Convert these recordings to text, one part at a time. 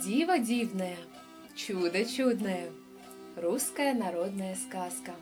Диво дивное, чудо чудное. Русская народная сказка.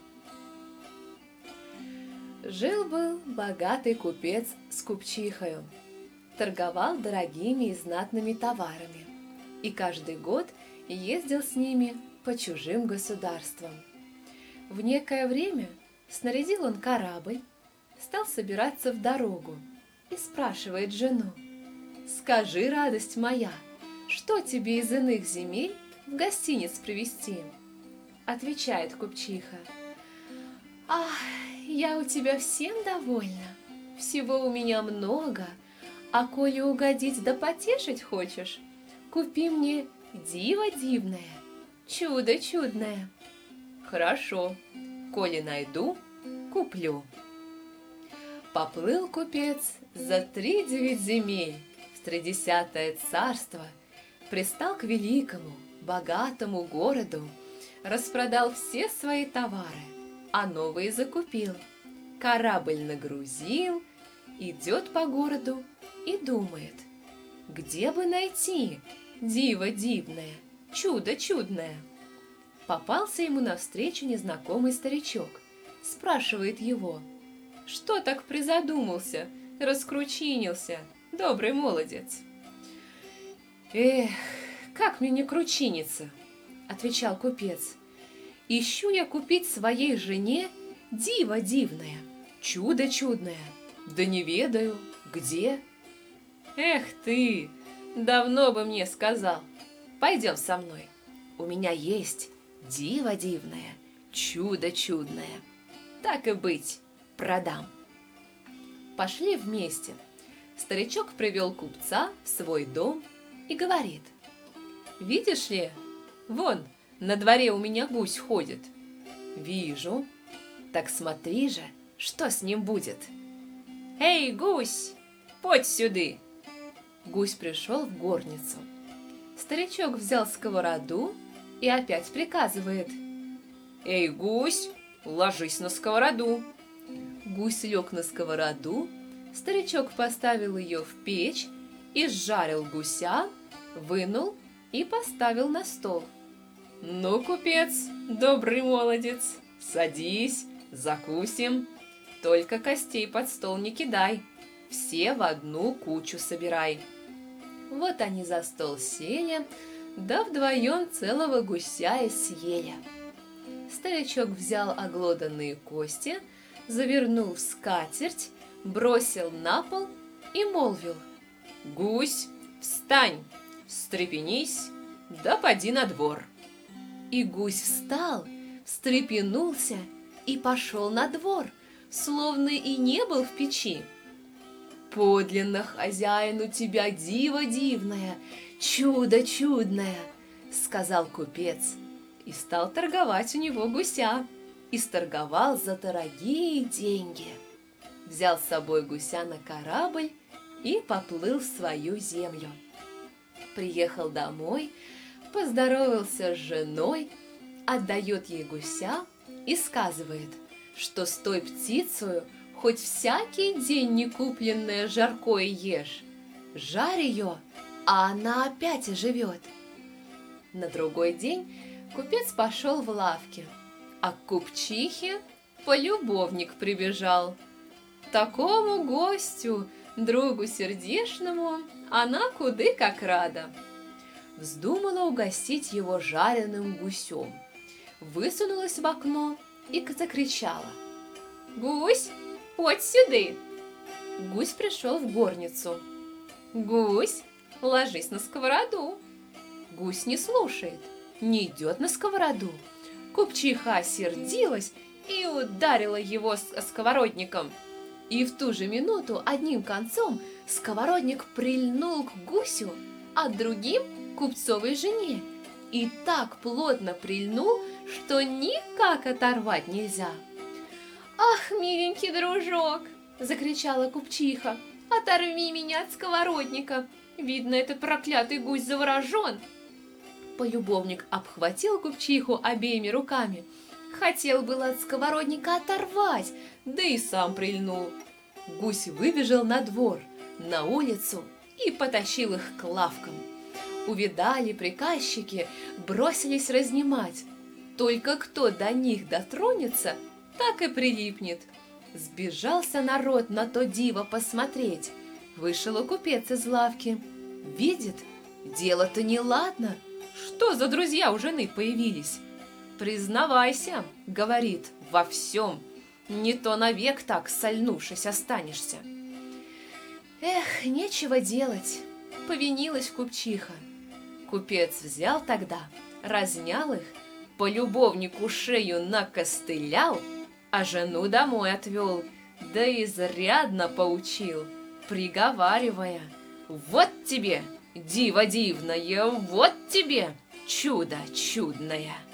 Жил-был богатый купец с купчихою. Торговал дорогими и знатными товарами. И каждый год ездил с ними по чужим государствам. В некое время снарядил он корабль, стал собираться в дорогу и спрашивает жену: «Скажи, радость моя, что тебе из иных земель в гостиниц привезти?» Отвечает купчиха: «Ах, я у тебя всем довольна, всего у меня много, а коли угодить да потешить хочешь, купи мне диво дивное, чудо чудное». «Хорошо, коли найду, куплю». Поплыл купец за 3-9 земель в 30-е царство, пристал к великому, богатому городу, распродал все свои товары, а новые закупил, корабль нагрузил, идет по городу и думает: где бы найти диво дивное, чудо чудное? Попался ему навстречу незнакомый старичок, спрашивает его: «Что так призадумался, раскручинился, добрый молодец?» «Эх, как мне не кручиниться?» — отвечал купец. «Ищу я купить своей жене диво дивное, чудо чудное, да не ведаю, где». «Эх ты, давно бы мне сказал, пойдем со мной, у меня есть диво дивное, чудо чудное, так и быть, продам». Пошли вместе. Старичок привел купца в свой дом и говорит: «Видишь ли, вон на дворе у меня гусь ходит». «Вижу». «Так смотри же, что с ним будет». «Эй, гусь, подь сюды». Гусь пришел в горницу. Старичок взял сковороду и опять приказывает: «Эй, гусь, ложись на сковороду». Гусь лег на сковороду, старичок поставил ее в печь и сжарил гуся, вынул и поставил на стол. «Ну, купец, добрый молодец, садись, закусим, только костей под стол не кидай, все в одну кучу собирай». Вот они за стол сели, да вдвоем целого гуся и съели. Старичок взял оглоданные кости, завернул в скатерть, бросил на пол и молвил: «Гусь, встань, встрепенись, да поди на двор». И гусь встал, встрепенулся и пошел на двор, словно и не был в печи. «Подлинно, хозяин, у тебя диво дивное, чудо чудное», — сказал купец, и стал торговать у него гуся, и сторговал за дорогие деньги. Взял с собой гуся на корабль и поплыл в свою землю. Приехал домой, поздоровался с женой, отдает ей гуся и сказывает, что с той птицею хоть всякий день некупленное жаркое ешь, жарь ее, а она опять оживет. На другой день купец пошел в лавки, а к купчихе полюбовник прибежал. Такому гостю, другу сердечному, она куды как рада. Вздумала угостить его жареным гусем, высунулась в окно и закричала: «Гусь, подь сюды!» Гусь пришел в горницу. «Гусь, ложись на сковороду!» Гусь не слушает, не идет на сковороду. Купчиха осердилась и ударила его сковородником. И в ту же минуту одним концом сковородник прильнул к гусю, а другим — купцовой жене. И так плотно прильнул, что никак оторвать нельзя. «Ах, миленький дружок!» — закричала купчиха. «Оторви меня от сковородника! Видно, этот проклятый гусь заворожен!» Полюбовник обхватил купчиху обеими руками, хотел было от сковородника оторвать, да и сам прильнул. Гусь выбежал на двор, на улицу и потащил их к лавкам. Увидали приказчики, бросились разнимать. Только кто до них дотронется, так и прилипнет. Сбежался народ на то диво посмотреть. Вышел и купец из лавки. Видит, дело-то неладно. Что за друзья у жены появились? «Признавайся, — говорит, — во всем. Не то навек так, сольнувшись, останешься». Эх, нечего делать, повинилась купчиха. Купец взял тогда, разнял их, по любовнику шею накостылял, а жену домой отвел, да изрядно поучил, приговаривая: «Вот тебе, диво дивное, вот тебе, чудо чудное!»